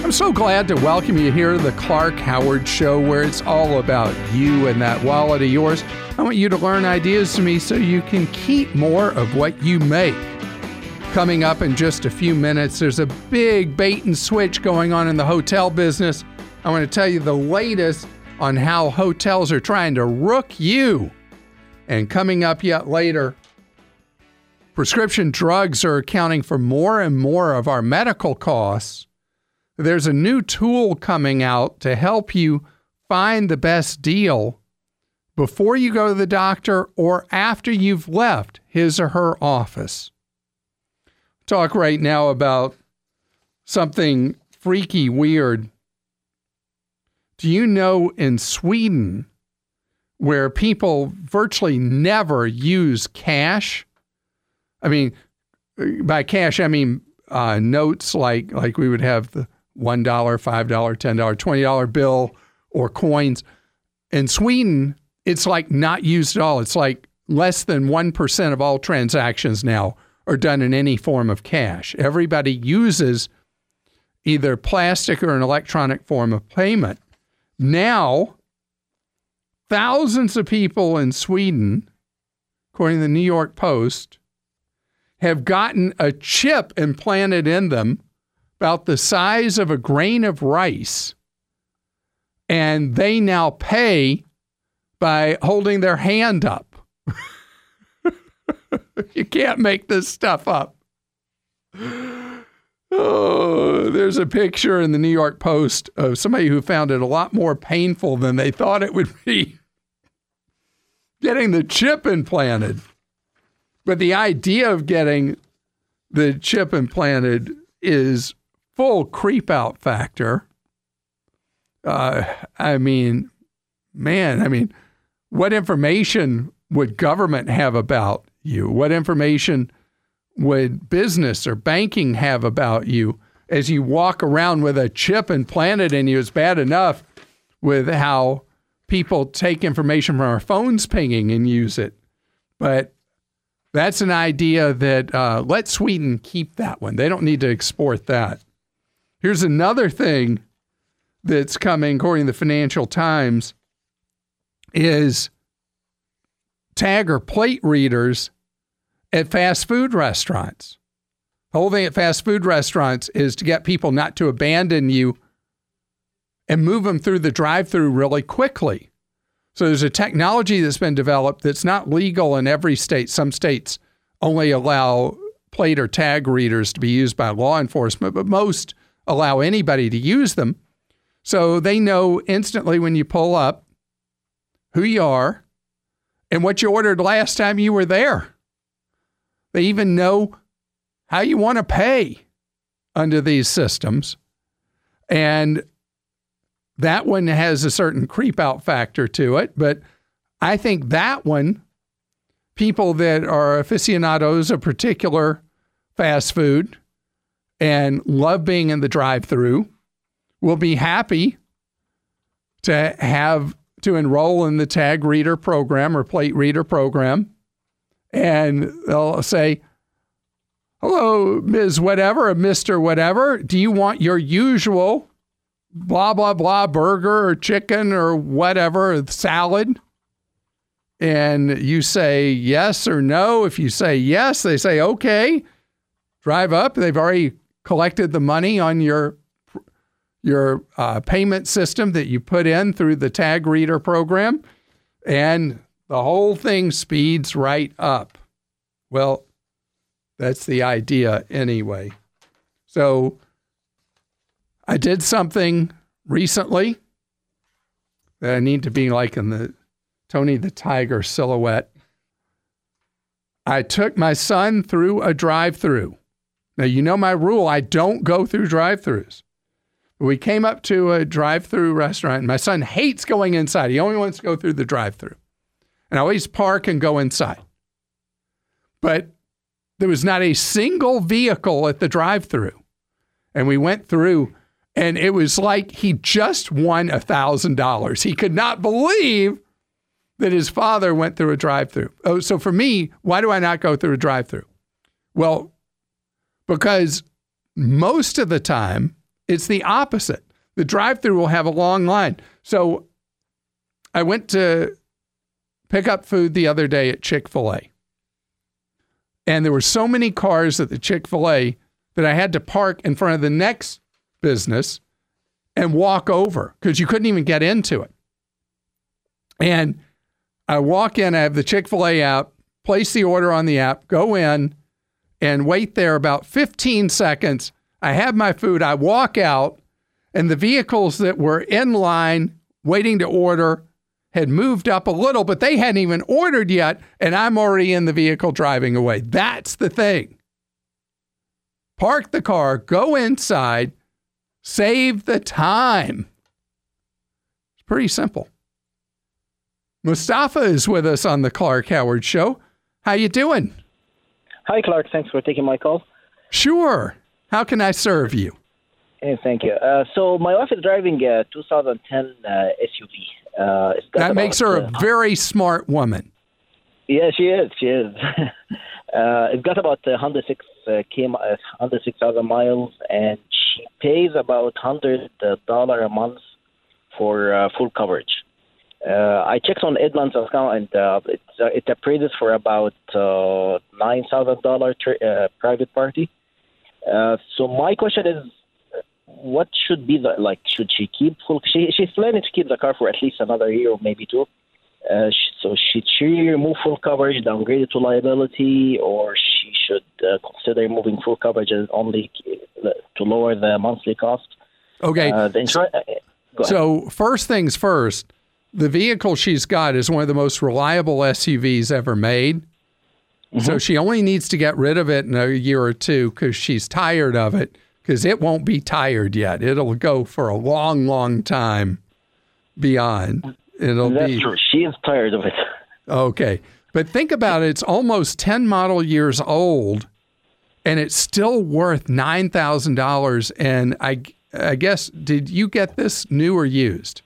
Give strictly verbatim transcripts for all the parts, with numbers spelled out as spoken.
I'm so glad to welcome you here to the Clark Howard Show, where it's all about you and that wallet of yours. I want you to learn ideas from me so you can keep more of what you make. Coming up in just a few minutes, there's a big bait and switch going on in the hotel business. I want to tell you the latest on how hotels are trying to rook you. And coming up yet later, prescription drugs are accounting for more and more of our medical costs. There's a new tool coming out to help you find the best deal before you go to the doctor or after you've left his or her office. Talk right now about something freaky weird. Do you know in Sweden, where people virtually never use cash? I mean, by cash, I mean uh, notes like like we would have the one dollar, five dollars, ten dollars, twenty dollars bill or coins. In Sweden, it's like not used at all. It's like less than one percent of all transactions now are done in any form of cash. Everybody uses either plastic or an electronic form of payment. Now, thousands of people in Sweden, according to the New York Post, have gotten a chip implanted in them about the size of a grain of rice, and they now pay by holding their hand up. You can't make this stuff up. Oh, there's a picture in the New York Post of somebody who found it a lot more painful than they thought it would be, getting the chip implanted. But the idea of getting the chip implanted is full creep out factor. Uh, I mean, man, I mean, what information would government have about you? What information would business or banking have about you as you walk around with a chip implanted in you? It's bad enough with how people take information from our phones pinging and use it. But that's an idea that uh, let Sweden keep that one. They don't need to export that. Here's another thing that's coming, according to the Financial Times, is tag or plate readers at fast food restaurants. The whole thing at fast food restaurants is to get people not to abandon you and move them through the drive-thru really quickly. So there's a technology that's been developed that's not legal in every state. Some states only allow plate or tag readers to be used by law enforcement, but most allow anybody to use them. So they know instantly when you pull up who you are and what you ordered last time you were there. They even know how you want to pay under these systems. And that one has a certain creep out factor to it. But I think that one, people that are aficionados of particular fast food and love being in the drive-thru will be happy to have to enroll in the tag reader program or plate reader program. And they'll say, hello, Miz Whatever, or Mister Whatever, do you want your usual blah, blah, blah burger or chicken or whatever, salad? And you say yes or no. If you say yes, they say, okay, drive up. They've already collected the money on your your uh, payment system that you put in through the tag reader program, and the whole thing speeds right up. Well, that's the idea anyway. So I did something recently that I need to be like in the Tony the Tiger silhouette. I took my son through a drive-thru. Now, you know my rule. I don't go through drive-thrus. We came up to a drive-thru restaurant, and my son hates going inside. He only wants to go through the drive-thru. And I always park and go inside. But there was not a single vehicle at the drive-thru. And we went through, and it was like he just won one thousand dollars. He could not believe that his father went through a drive-thru. Oh, so for me, why do I not go through a drive-thru? Well, because most of the time, It's the opposite. The drive-thru will have a long line. So I went to pick up food the other day at Chick-fil-A. And there were so many cars at the Chick-fil-A that I had to park in front of the next business and walk over because you couldn't even get into it. And I walk in, I have the Chick-fil-A app, place the order on the app, go in and wait there about fifteen seconds. I have my food, I walk out, and the vehicles that were in line waiting to order had moved up a little, but they hadn't even ordered yet, and I'm already in the vehicle driving away. That's the thing. Park the car, go inside, save the time. It's pretty simple. Mustafa is with us on the Clark Howard Show. How you doing? Hi, Clark. Thanks for taking my call. Sure. How can I serve you? Hey, thank you. Uh, so my wife is driving a two thousand ten uh, S U V. Uh, it's got that about, makes her uh, a very smart woman. Yeah, she is. She is. uh, it's got about one hundred six uh, one hundred six thousand miles, and she pays about one hundred dollars a month for uh, full coverage. Uh, I checked on Edmunds account, and uh, it, uh, it appraises for about uh, nine thousand dollars tra- uh, private party. Uh, so my question is, what should be the, like, should she keep full, she, she's planning to keep the car for at least another year or maybe two. Uh, so should she remove full coverage, downgrade it to liability, or she should uh, consider moving full coverage only to lower the monthly cost? Okay. Uh, the insur- uh, so first things first, the vehicle she's got is one of the most reliable S U Vs ever made. Mm-hmm. So she only needs to get rid of it in a year or two because she's tired of it, because it won't be tired yet. It'll go for a long, long time beyond. It'll That's be, true. She is tired of it. Okay. But think about it. It's almost ten model years old, and it's still worth nine thousand dollars. And I, I guess, did you get this new or used?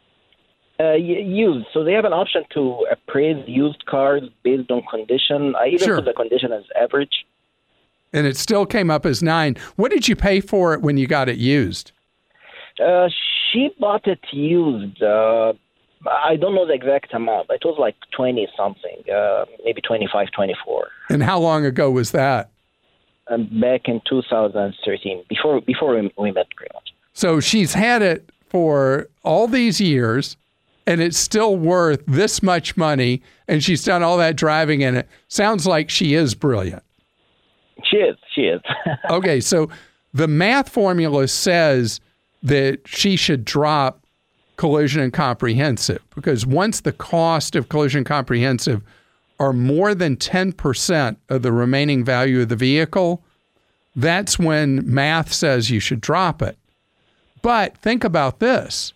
Uh, used. So they have an option to appraise used cars based on condition. I even Sure. put the condition as average. And it still came up as nine. What did you pay for it when you got it used? Uh, she bought it used. Uh, I don't know the exact amount. It was like twenty something, uh, maybe twenty-five, twenty-four. And how long ago was that? Um, back in two thousand thirteen, before before we, we met, pretty much. So she's had it for all these years, and it's still worth this much money, and she's done all that driving in it. Sounds like she is brilliant. She is. She is. Okay, so the math formula says that she should drop collision and comprehensive, because once the cost of collision and comprehensive are more than ten percent of the remaining value of the vehicle, that's when math says you should drop it. But think about this.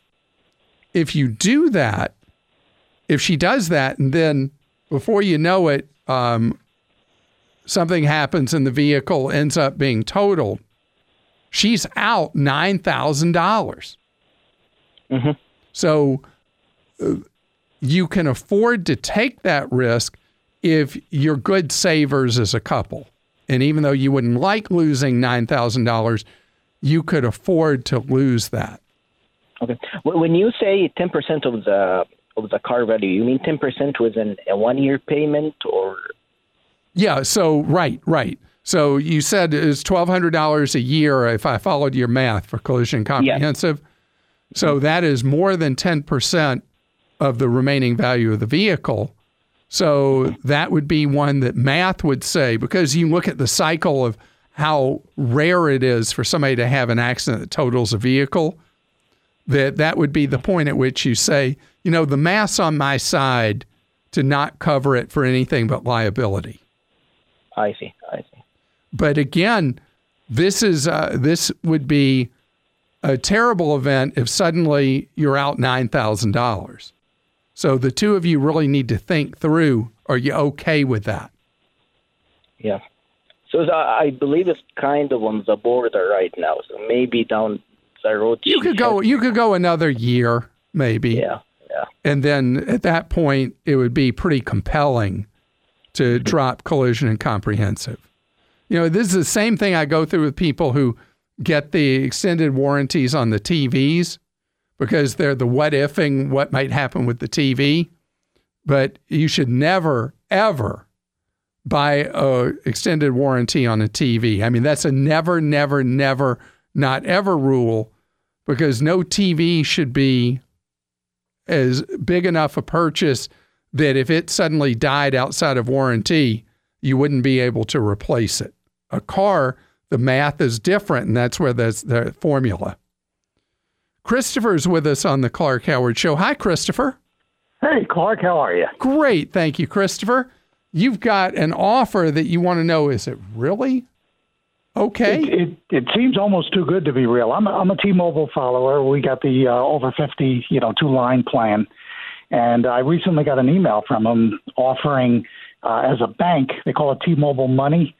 If you do that, if she does that, and then before you know it, um, something happens and the vehicle ends up being totaled, she's out nine thousand dollars. Mm-hmm. So uh, you can afford to take that risk if you're good savers as a couple. And even though you wouldn't like losing nine thousand dollars, you could afford to lose that. Okay. When you say ten percent of the of the car value, you mean ten percent within a one-year payment, or? Yeah, so right, right. So you said it's twelve hundred dollars a year if I followed your math for collision comprehensive. Yeah. So that is more than ten percent of the remaining value of the vehicle. So that would be one that math would say, because you look at the cycle of how rare it is for somebody to have an accident that totals a vehicle, that that would be the point at which you say, you know, the math's on my side to not cover it for anything but liability. I see, I see. But again, this is uh, this would be a terrible event if suddenly you're out nine thousand dollars. So the two of you really need to think through, are you okay with that? Yeah. So I believe it's kind of on the border right now. So maybe down the road. You could go, you could go another year, maybe. Yeah, yeah. And then at that point, it would be pretty compelling to drop collision and comprehensive. You know, this is the same thing I go through with people who get the extended warranties on the T Vs because they're the what ifing what might happen with the T V. But you should never, ever buy a extended warranty on a T V. I mean, that's a never, never, never, not ever rule, because no T V should be as big enough a purchase that if it suddenly died outside of warranty, you wouldn't be able to replace it. A car, the math is different, and that's where there's the formula. Christopher's with us on the Clark Howard Show. Hi, Christopher. Hey, Clark, how are you? Great, thank you, Christopher. You've got an offer that you want to know, is it really okay? It, it, it seems almost too good to be real. I'm a, I'm a T-Mobile follower. We got the uh, over fifty, you know, two-line plan. And I recently got an email from them offering, uh, as a bank, they call it T-Mobile Money,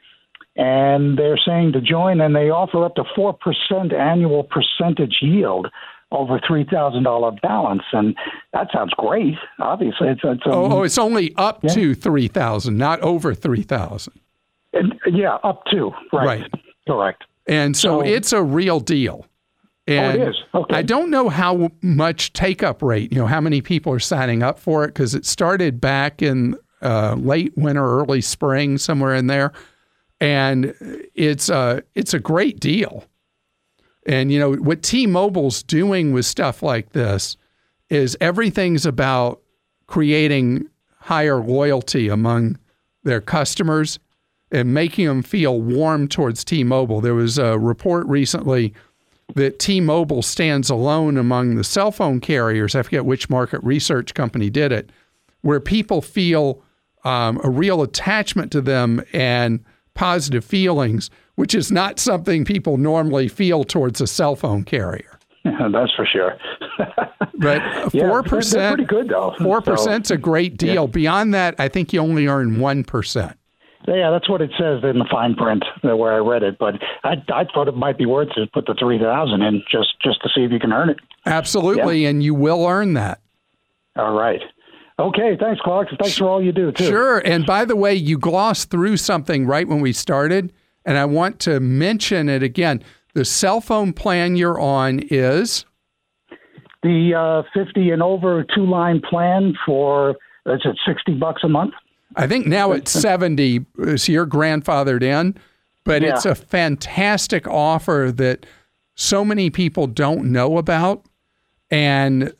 and they're saying to join, and they offer up to four percent annual percentage yield over three thousand dollars balance. And that sounds great. Obviously, it's, it's um, oh, oh, it's only up yeah. to three thousand, not over three thousand. And, yeah, up to. Right. Right. Correct. And so, So it's a real deal. And oh, it is. Okay. I don't know how much take-up rate, you know, how many people are signing up for it, because it started back in uh, late winter, early spring, somewhere in there. And it's a, it's a great deal. And, you know, what T-Mobile's doing with stuff like this is everything's about creating higher loyalty among their customers and making them feel warm towards T-Mobile. There was a report recently that T-Mobile stands alone among the cell phone carriers. I forget which market research company did it, where people feel um, a real attachment to them and positive feelings, which is not something people normally feel towards a cell phone carrier. Yeah, that's for sure. But yeah, four percent, they're pretty good though. four percent's so, a great deal. yeah. Beyond that, I think you only earn one percent. Yeah, that's what it says in the fine print uh, where I read it. But I, I thought it might be worth to put the three thousand in just just to see if you can earn it. Absolutely, yeah. And you will earn that. All right. Okay, thanks, Clark. Thanks for all you do, too. Sure. And by the way, you glossed through something right when we started, and I want to mention it again. The cell phone plan you're on is? The uh, fifty and over two-line plan for, is it sixty bucks a month? I think now it's seventy, so you're grandfathered in, but yeah. it's a fantastic offer that so many people don't know about. And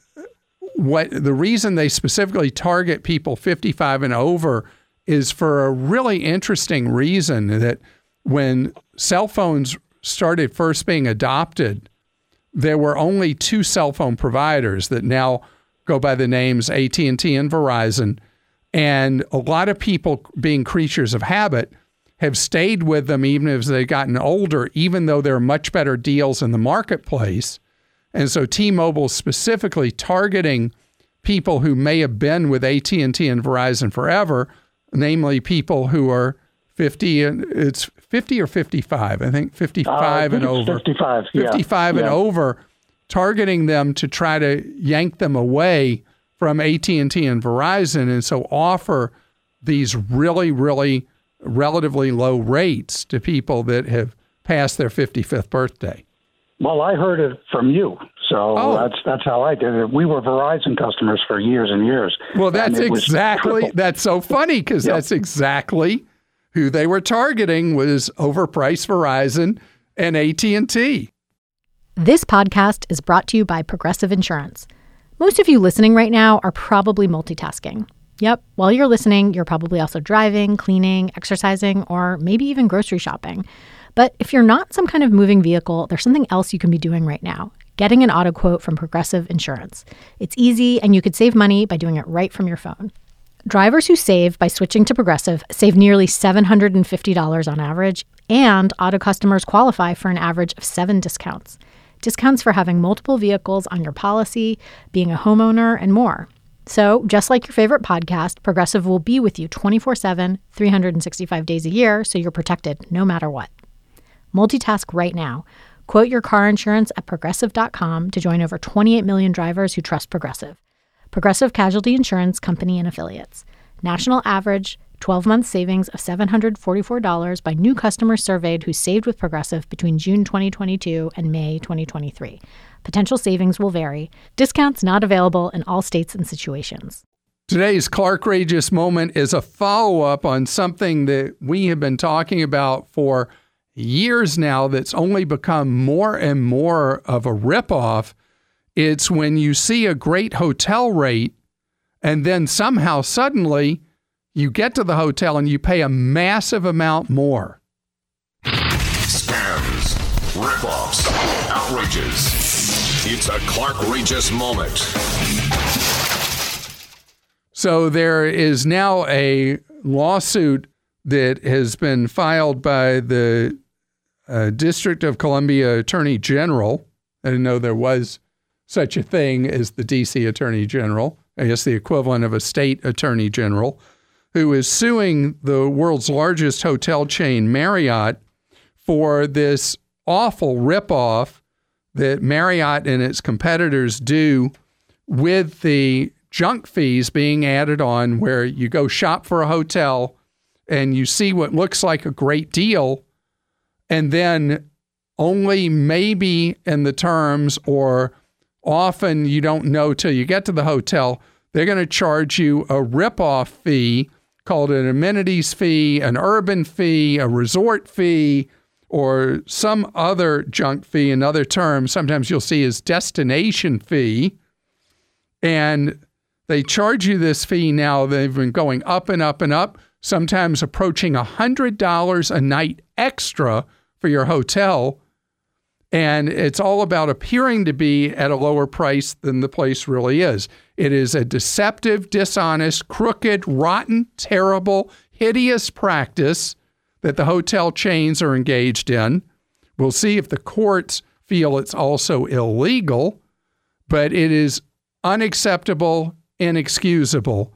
what the reason they specifically target people fifty-five and over is for a really interesting reason, that when cell phones started first being adopted, there were only two cell phone providers that now go by the names A T and T and Verizon. And a lot of people, being creatures of habit, have stayed with them even as they've gotten older, even though there are much better deals in the marketplace. And so T-Mobile specifically targeting people who may have been with A T and T and Verizon forever, namely people who are fifty, and it's fifty or fifty-five, I think fifty-five uh, and over. fifty-five, yeah. fifty-five and yeah. over, targeting them to try to yank them away from A T and T and Verizon, and so offer these really, really relatively low rates to people that have passed their fifty-fifth birthday. Well, I heard it from you, so oh. that's that's how I did it. We were Verizon customers for years and years. Well, that's and exactly, that's so funny, because yep. that's exactly who they were targeting, was overpriced Verizon and A T and T. This podcast is brought to you by Progressive Insurance. Most of you listening right now are probably multitasking. Yep, while you're listening, you're probably also driving, cleaning, exercising, or maybe even grocery shopping. But if you're not some kind of moving vehicle, there's something else you can be doing right now: getting an auto quote from Progressive Insurance. It's easy, and you could save money by doing it right from your phone. Drivers who save by switching to Progressive save nearly seven hundred fifty dollars on average, and auto customers qualify for an average of seven discounts. Discounts for having multiple vehicles on your policy, being a homeowner, and more. So, just like your favorite podcast, Progressive will be with you twenty-four seven, three hundred sixty-five days a year, so you're protected no matter what. Multitask right now. Quote your car insurance at Progressive dot com to join over twenty-eight million drivers who trust Progressive. Progressive Casualty Insurance Company and Affiliates. National average twelve-month savings of seven hundred forty-four dollars by new customers surveyed who saved with Progressive between June twenty twenty-two and May twenty twenty-three. Potential savings will vary. Discounts not available in all states and situations. Today's Clarkrageous moment is a follow-up on something that we have been talking about for years now that's only become more and more of a ripoff. It's when you see a great hotel rate and then somehow suddenly you get to the hotel and you pay a massive amount more. Scams, ripoffs, outrages. It's a Clarkrageous moment. So there is now a lawsuit that has been filed by the uh, District of Columbia Attorney General. I didn't know there was such a thing as the D C Attorney General. I guess the equivalent of a state attorney general, who is suing the world's largest hotel chain, Marriott, for this awful ripoff that Marriott and its competitors do with the junk fees being added on, where you go shop for a hotel and you see what looks like a great deal, and then only maybe in the terms, or often you don't know till you get to the hotel, they're going to charge you a ripoff fee called an amenities fee, an urban fee, a resort fee, or some other junk fee. Another term sometimes you'll see is destination fee. And they charge you this fee now. They've been going up and up and up, sometimes approaching one hundred dollars a night extra for your hotel. And it's all about appearing to be at a lower price than the place really is. It is a deceptive, dishonest, crooked, rotten, terrible, hideous practice that the hotel chains are engaged in. We'll see if the courts feel it's also illegal, but it is unacceptable, inexcusable.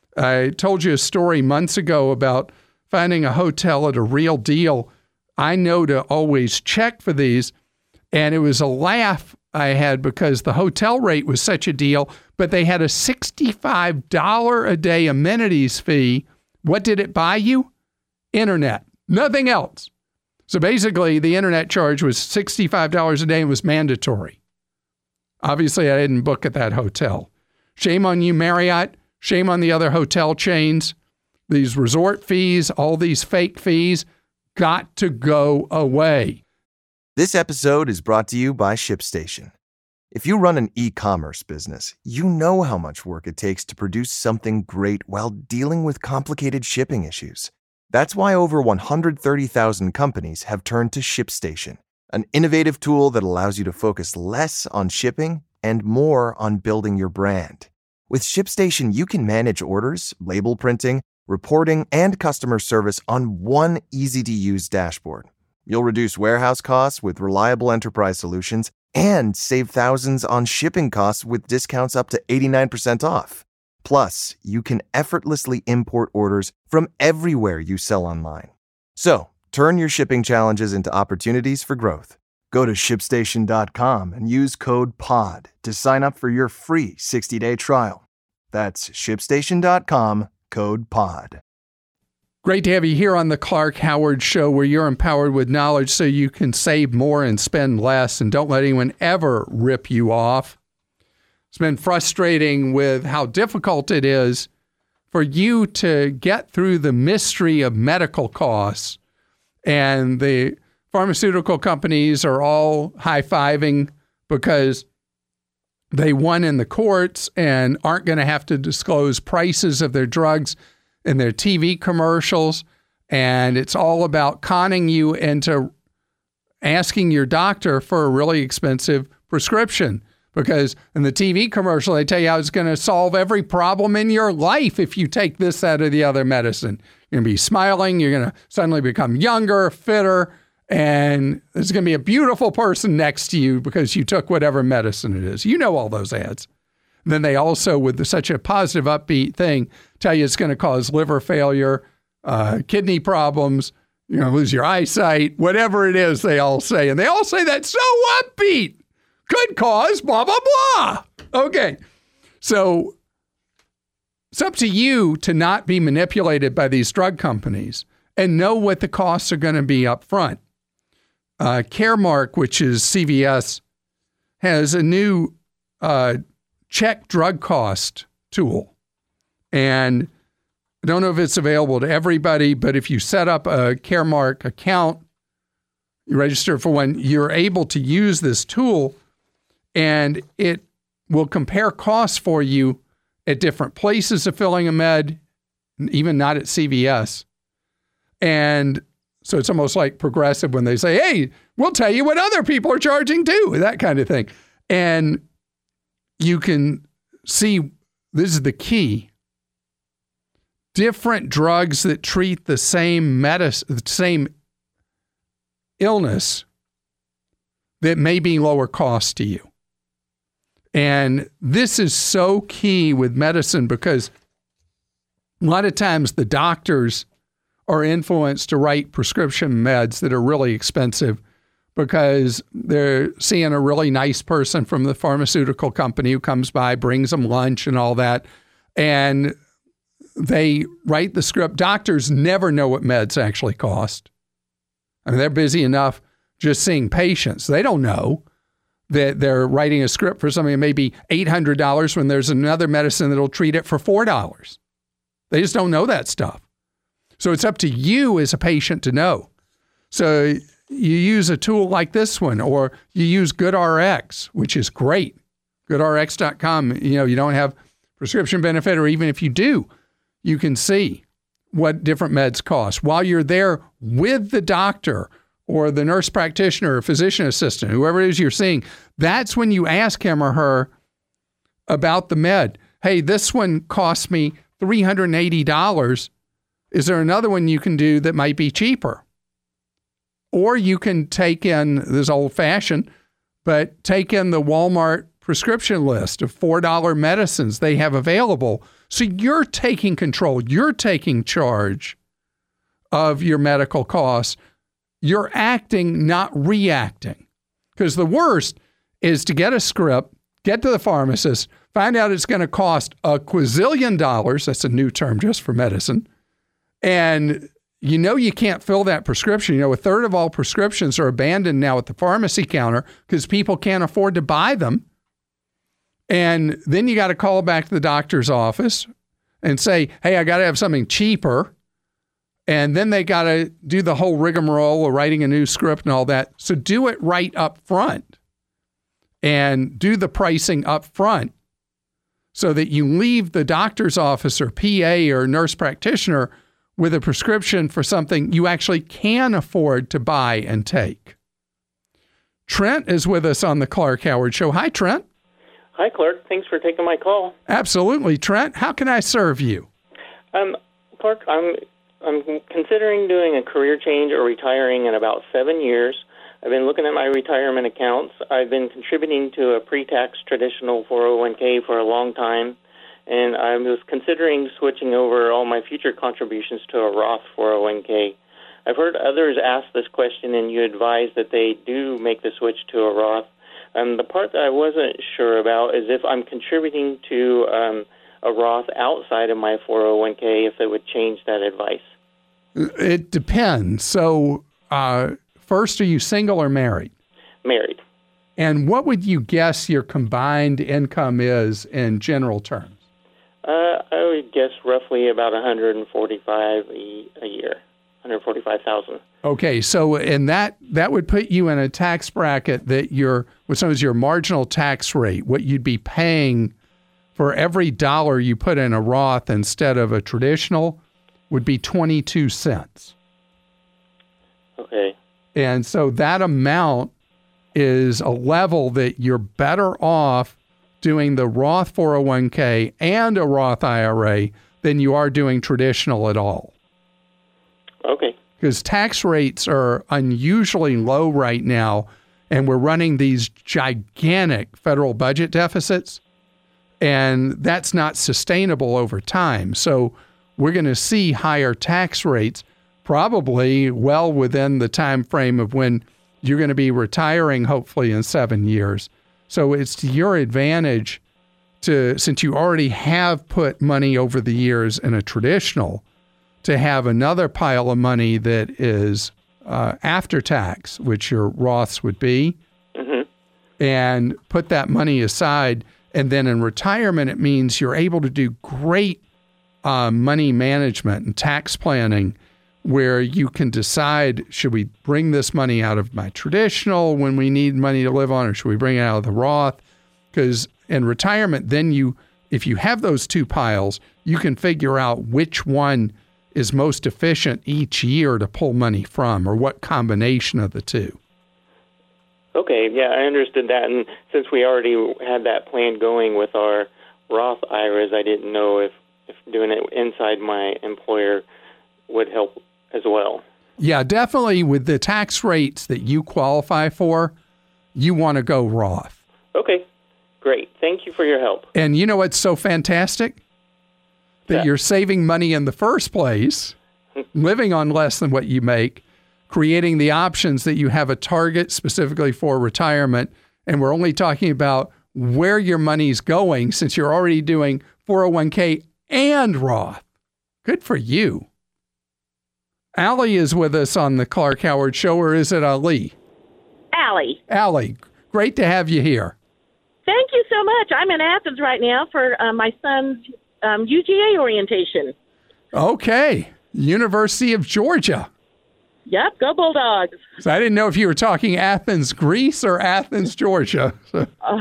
I told you a story months ago about finding a hotel at a Real Deal. I know to always check for these, and it was a laugh I had because the hotel rate was such a deal, but they had a sixty-five dollars a day amenities fee. What did it buy you? Internet. Nothing else. So basically, the internet charge was sixty-five dollars a day and was mandatory. Obviously, I didn't book at that hotel. Shame on you, Marriott. Shame on the other hotel chains. These resort fees, all these fake fees, got to go away. This episode is brought to you by ShipStation. If you run an e-commerce business, you know how much work it takes to produce something great while dealing with complicated shipping issues. That's why over one hundred thirty thousand companies have turned to ShipStation, an innovative tool that allows you to focus less on shipping and more on building your brand. With ShipStation, you can manage orders, label printing, reporting, and customer service on one easy-to-use dashboard. You'll reduce warehouse costs with reliable enterprise solutions and save thousands on shipping costs with discounts up to eighty-nine percent off. Plus, you can effortlessly import orders from everywhere you sell online. So, turn your shipping challenges into opportunities for growth. Go to ship station dot com and use code P O D to sign up for your free sixty-day trial. That's ship station dot com, code P O D. Great to have you here on the Clark Howard Show, where you're empowered with knowledge so you can save more and spend less, and don't let anyone ever rip you off. It's been frustrating with how difficult it is for you to get through the mystery of medical costs. And the pharmaceutical companies are all high-fiving because they won in the courts and aren't going to have to disclose prices of their drugs in their T V commercials. And it's all about conning you into asking your doctor for a really expensive prescription. Because in the T V commercial, they tell you how it's going to solve every problem in your life if you take this, that, or the other medicine. You're going to be smiling. You're going to suddenly become younger, fitter, and there's going to be a beautiful person next to you because you took whatever medicine it is. You know all those ads. And then they also, with such a positive, upbeat thing, tell you it's going to cause liver failure, uh, kidney problems, you know, lose your eyesight, whatever it is, they all say. And they all say that so upbeat. Could cause blah, blah, blah. Okay. So It's up to you to not be manipulated by these drug companies and know what the costs are going to be up front. Uh, Caremark, which is C V S, has a new uh, check drug cost tool. And I don't know if it's available to everybody, but if you set up a Caremark account, you register for one, you're able to use this tool, and it will compare costs for you at different places of filling a med, even not at C V S. And so it's almost like Progressive when they say, hey, we'll tell you what other people are charging too, that kind of thing. And you can see, this is the key, different drugs that treat the same medicine, the same illness that may be lower cost to you. And this is so key with medicine because a lot of times the doctors are influenced to write prescription meds that are really expensive because they're seeing a really nice person from the pharmaceutical company who comes by, brings them lunch and all that, and they write the script. Doctors never know what meds actually cost. I mean, they're busy enough just seeing patients. They don't know that they're writing a script for something that may be eight hundred dollars when there's another medicine that'll treat it for four dollars. They just don't know that stuff. So it's up to you as a patient to know. So you use a tool like this one, or you use GoodRx, which is great. good R X dot com, you know, you don't have prescription benefit, or even if you do, you can see what different meds cost. While you're there with the doctor or the nurse practitioner or physician assistant, whoever it is you're seeing, that's when you ask him or her about the med. Hey, this one costs me three hundred eighty dollars. Is there another one you can do that might be cheaper? Or you can take in, this is old-fashioned, but take in the Walmart prescription list of four dollar medicines they have available. So you're taking control. You're taking charge of your medical costs. You're acting, not reacting. Because the worst is to get a script, get to the pharmacist, find out it's going to cost a quazillion dollars. That's a new term just for medicine. And you know you can't fill that prescription. You know, a third of all prescriptions are abandoned now at the pharmacy counter because people can't afford to buy them. And then you got to call back to the doctor's office and say, hey, I got to have something cheaper. And then they got to do the whole rigmarole of writing a new script and all that. So do it right up front and do the pricing up front so that you leave the doctor's office or P A or nurse practitioner with a prescription for something you actually can afford to buy and take. Trent is with us on the Clark Howard Show. Hi, Trent. Hi, Clark. Thanks for taking my call. Absolutely. Trent, how can I serve you? Um, Clark, I'm I'm considering doing a career change or retiring in about seven years. I've been looking at my retirement accounts. I've been contributing to a pre-tax traditional four oh one k for a long time, and I was considering switching over all my future contributions to a Roth four oh one k. I've heard others ask this question, and you advise that they do make the switch to a Roth. Um, the part that I wasn't sure about is if I'm contributing to um, a Roth outside of my four oh one k, if it would change that advice. It depends. So uh, first, are you single or married? Married. And what would you guess your combined income is in general terms? Uh, I would guess roughly about one hundred forty-five a, a year, one hundred forty-five thousand. Okay, so and that that would put you in a tax bracket that your what's known as your marginal tax rate, what you'd be paying for every dollar you put in a Roth instead of a traditional, would be twenty-two cents. Okay. And so that amount is a level that you're better off doing the Roth four oh one k and a Roth I R A than you are doing traditional at all. Okay. Because tax rates are unusually low right now, and we're running these gigantic federal budget deficits, and that's not sustainable over time. So we're going to see higher tax rates, probably well within the time frame of when you're going to be retiring, hopefully in seven years. So it's to your advantage to, since you already have put money over the years in a traditional, to have another pile of money that is uh, after tax, which your Roths would be, Mm-hmm. and put that money aside. And then in retirement, it means you're able to do great uh, money management and tax planning, where you can decide, should we bring this money out of my traditional when we need money to live on, or should we bring it out of the Roth? Because in retirement, then you, if you have those two piles, you can figure out which one is most efficient each year to pull money from, or what combination of the two. Okay, yeah, I understood that. And since we already had that plan going with our Roth I R As, I didn't know if, if doing it inside my employer would help as well. Yeah, definitely with the tax rates that you qualify for, you want to go Roth. Okay, great. Thank you for your help. And you know what's so fantastic? That Yeah. you're saving money in the first place, living on less than what you make, creating the options that you have a target specifically for retirement. And we're only talking about where your money's going, since you're already doing four oh one k and Roth. Good for you. Allie is with us on the Clark Howard Show, or is it Ali? Allie. Allie, great to have you here. Thank you so much. I'm in Athens right now for uh, my son's um, U G A orientation. Okay. University of Georgia. Yep, go Bulldogs. So I didn't know if you were talking Athens, Greece, or Athens, Georgia. So, Uh,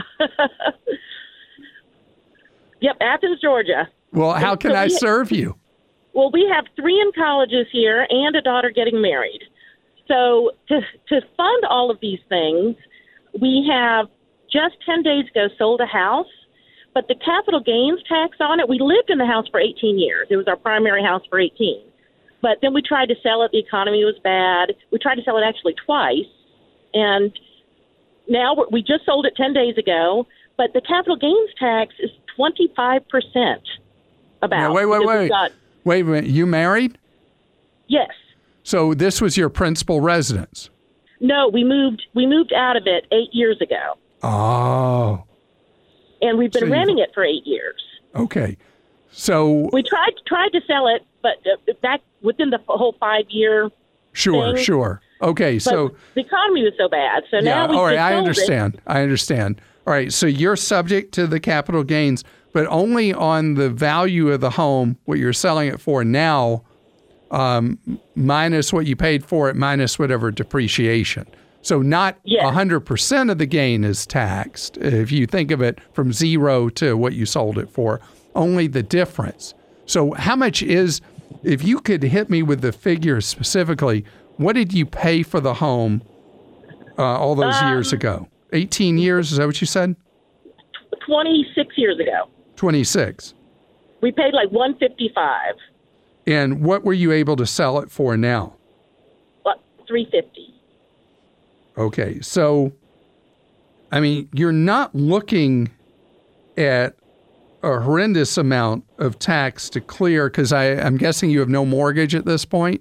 yep, Athens, Georgia. well, how can so I we- serve you? Well, we have three in colleges here and a daughter getting married. So to to fund all of these things, we have just ten days ago sold a house, but the capital gains tax on it, we lived in the house for eighteen years. It was our primary house for eighteen. But then we tried to sell it. The economy was bad. We tried to sell it actually twice. And now we're, we just sold it ten days ago, but the capital gains tax is twenty-five percent about. Now, wait, wait, because we've wait. got- Wait a minute. You married? yes. So this was your principal residence? No, we moved we moved out of it eight years ago. Oh, And we've been So you- renting it for eight years. okay. So We tried tried to sell it, but uh, back within the whole five year. sure, thing. sure. Okay, But so the economy was so bad, so yeah, now we all right, just I sold understand. I understand. All right, so you're subject to the capital gains, but only on the value of the home, what you're selling it for now, um, minus what you paid for it, minus whatever depreciation. So not Yes. one hundred percent of the gain is taxed. If you think of it from zero to what you sold it for, only the difference. So how much is, if you could hit me with the figures specifically, what did you pay for the home uh, all those Um, years ago? eighteen years, is that what you said? it twenty-six years ago. twenty-six. We paid like one fifty-five, And what were you able to sell it for now? what three fifty. Okay, so, I mean, you're not looking at a horrendous amount of tax to clear, because I'm guessing you have no mortgage at this point?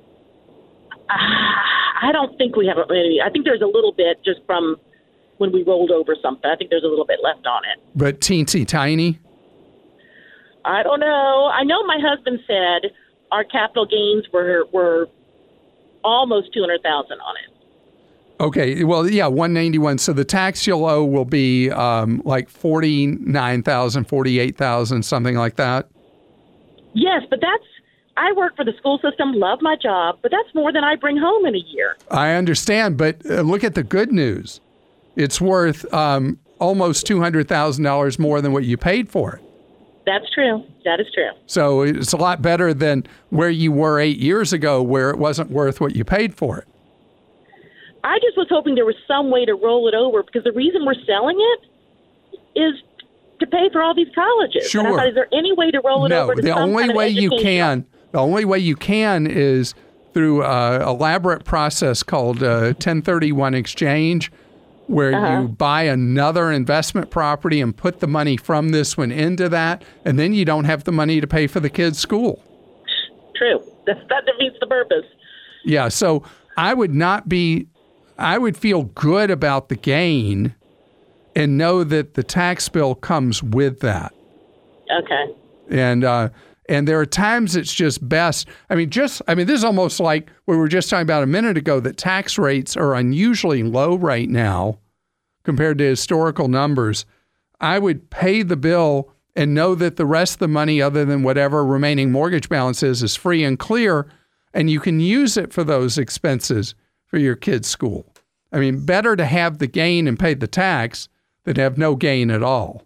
I don't think we have any. I think there's a little bit just from when we rolled over something. I think there's a little bit left on it. But teensy tiny? I don't know. I know my husband said our capital gains were were almost two hundred thousand on it. Okay, well, yeah, one ninety-one. So the tax you'll owe will be um, like forty-nine thousand, forty-eight thousand, something like that? Yes, but that's I work for the school system, love my job, but that's more than I bring home in a year. I understand, but uh, look at the good news. It's worth um, almost two hundred thousand dollars more than what you paid for it. That's true. That is true. So it's a lot better than where you were eight years ago, where it wasn't worth what you paid for it. I just was hoping there was some way to roll it over, because the reason we're selling it is to pay for all these colleges. And I Sure. thought, is there any way to roll it No, over to the some only kind of way you educational- can, the only way you can is through an elaborate process called uh, ten thirty-one exchange, where Uh-huh. you buy another investment property and put the money from this one into that, and then you don't have the money to pay for the kids' school. True. That, that defeats the purpose. Yeah, so I would not be, I would feel good about the gain and know that the tax bill comes with that. Okay. And uh, and there are times it's just best. I mean, just I mean, this is almost like we were just talking about a minute ago that tax rates are unusually low right now compared to historical numbers. I would pay the bill and know that the rest of the money, other than whatever remaining mortgage balance is, is free and clear, and you can use it for those expenses for your kid's school. I mean, better to have the gain and pay the tax than have no gain at all.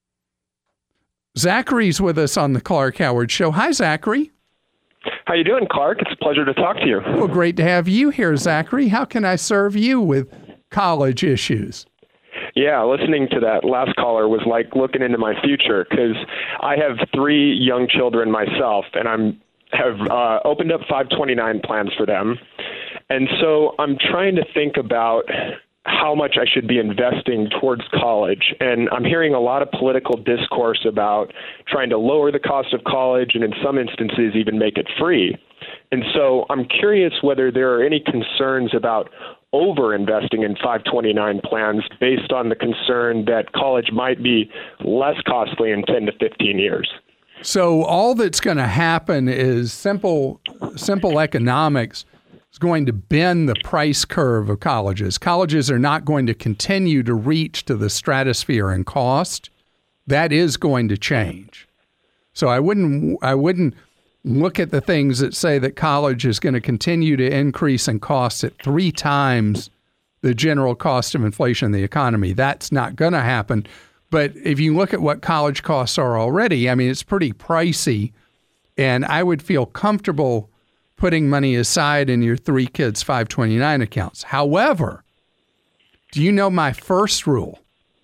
Zachary's with us on the Clark Howard Show. Hi, Zachary. How you doing, Clark? It's a pleasure to talk to you. Well, great to have you here, Zachary. How can I serve you with college issues? Yeah, listening to that last caller was like looking into my future, because I have three young children myself, and I'm have uh, opened up five twenty-nine plans for them. And so I'm trying to think about how much I should be investing towards college. And I'm hearing a lot of political discourse about trying to lower the cost of college and in some instances even make it free. And so I'm curious whether there are any concerns about over-investing in five twenty-nine plans based on the concern that college might be less costly in ten to fifteen years. So all that's going to happen is simple, simple economics is going to bend the price curve of colleges. Colleges are not going to continue to reach to the stratosphere in cost. That is going to change. So I wouldn't, I wouldn't look at the things that say that college is going to continue to increase in cost at three times the general cost of inflation in the economy. That's not going to happen. But if you look at what college costs are already, I mean, it's pretty pricey. And I would feel comfortable putting money aside in your three kids' five twenty-nine accounts. However, do you know my first rule?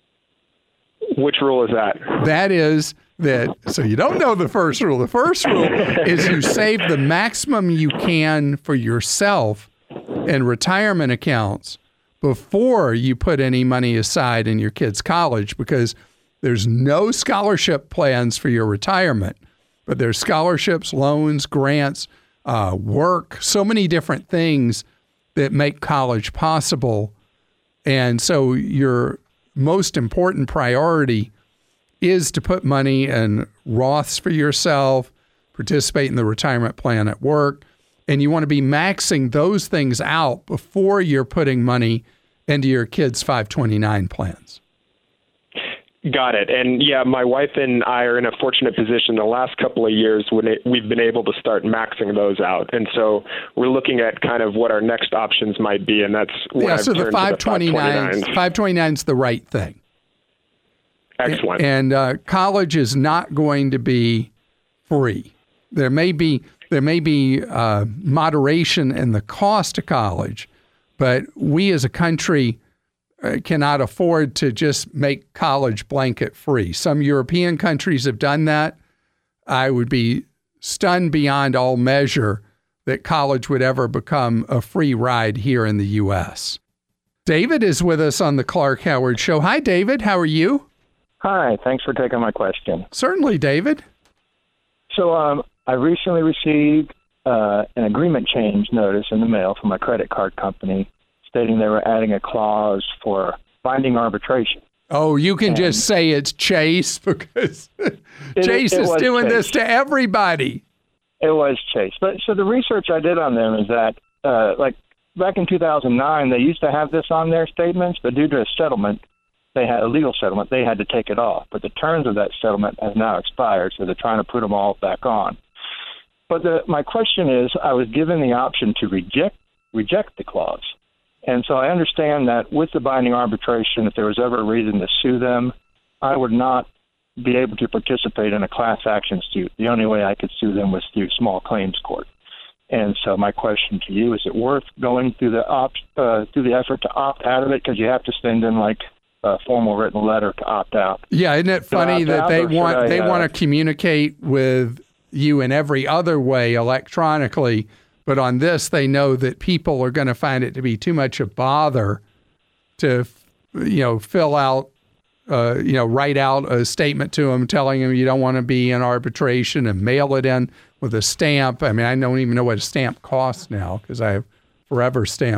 Which rule is that? That is that, so you don't know the first rule. The first rule is you save the maximum you can for yourself in retirement accounts before you put any money aside in your kids' college, because there's no scholarship plans for your retirement, but there's scholarships, loans, grants, uh, work, so many different things that make college possible. And so your most important priority is to put money in Roths for yourself, participate in the retirement plan at work, and you want to be maxing those things out before you're putting money into your kids' five twenty-nine plans. Got it. And yeah, my wife and I are in a fortunate position the last couple of years when it, we've been able to start maxing those out. And so we're looking at kind of what our next options might be. And that's what yeah, I've so the turned five to the five twenty-nine. five twenty-nine is the right thing. Excellent. And uh, college is not going to be free. There may be there may be uh, moderation in the cost of college, but we as a country uh, cannot afford to just make college blanket free. Some European countries have done that. I would be stunned beyond all measure that college would ever become a free ride here in the U S. David is with us on the Clark Howard Show. Hi, David. How are you? Hi, thanks for taking my question. Certainly, David. So um, I recently received uh, an agreement change notice in the mail from my credit card company stating they were adding a clause for binding arbitration. Oh, you can and just say it's Chase because it, Chase it, it is doing Chase. This to everybody. It was Chase. But so the research I did on them is that, uh, like, back in two thousand nine, they used to have this on their statements, but due to a settlement, they had a legal settlement, they had to take it off. But the terms of that settlement have now expired, so they're trying to put them all back on. But the, my question is, I was given the option to reject reject the clause. And so I understand that with the binding arbitration, if there was ever a reason to sue them, I would not be able to participate in a class action suit. The only way I could sue them was through small claims court. And so my question to you, is it worth going through the opt, uh, through the effort to opt out of it? Because you have to send in like a formal written letter to opt out. Yeah, isn't it funny that they want I, they uh, want to communicate with you in every other way electronically, but on this they know that people are going to find it to be too much a bother to, you know, fill out, uh, you know, write out a statement to them telling them you don't want to be in arbitration and mail it in with a stamp. I mean, I don't even know what a stamp costs now because I have forever stamps.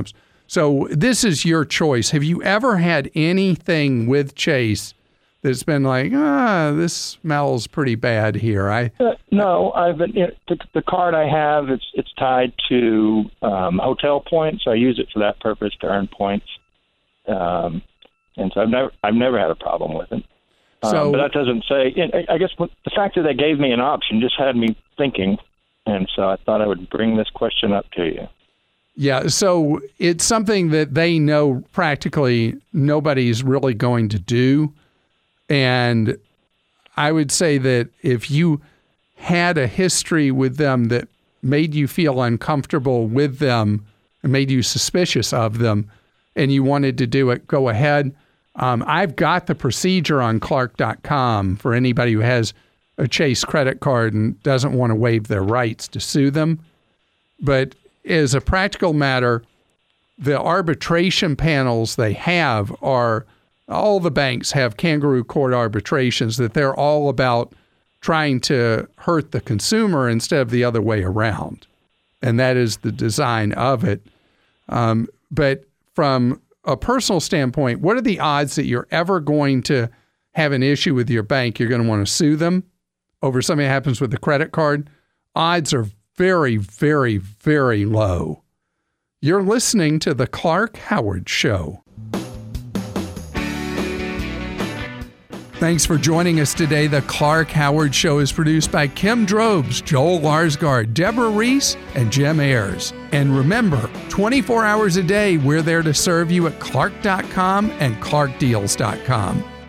So this is your choice. Have you ever had anything with Chase that's been like, ah, this smells pretty bad here? I uh, no, I've been you know, the, the card I have. It's it's tied to um, hotel points. I use it for that purpose to earn points, um, and so I've never I've never had a problem with it. So, um, but that doesn't say. I guess the fact that they gave me an option just had me thinking, and so I thought I would bring this question up to you. Yeah, so it's something that they know practically nobody's really going to do. And I would say that if you had a history with them that made you feel uncomfortable with them and made you suspicious of them and you wanted to do it, go ahead. Um, I've got the procedure on Clark dot com for anybody who has a Chase credit card and doesn't want to waive their rights to sue them. But as a practical matter, the arbitration panels they have are, all the banks have kangaroo court arbitrations that they're all about trying to hurt the consumer instead of the other way around. And that is the design of it. Um, but from a personal standpoint, what are the odds that you're ever going to have an issue with your bank? You're going to want to sue them over something that happens with the credit card? Odds are very, very, very low. You're listening to The Clark Howard Show. Thanks for joining us today. The Clark Howard Show is produced by Kim Drobes, Joel Larsgaard, Deborah Reese, and Jim Ayers. And remember, twenty-four hours a day, we're there to serve you at Clark dot com and Clark Deals dot com.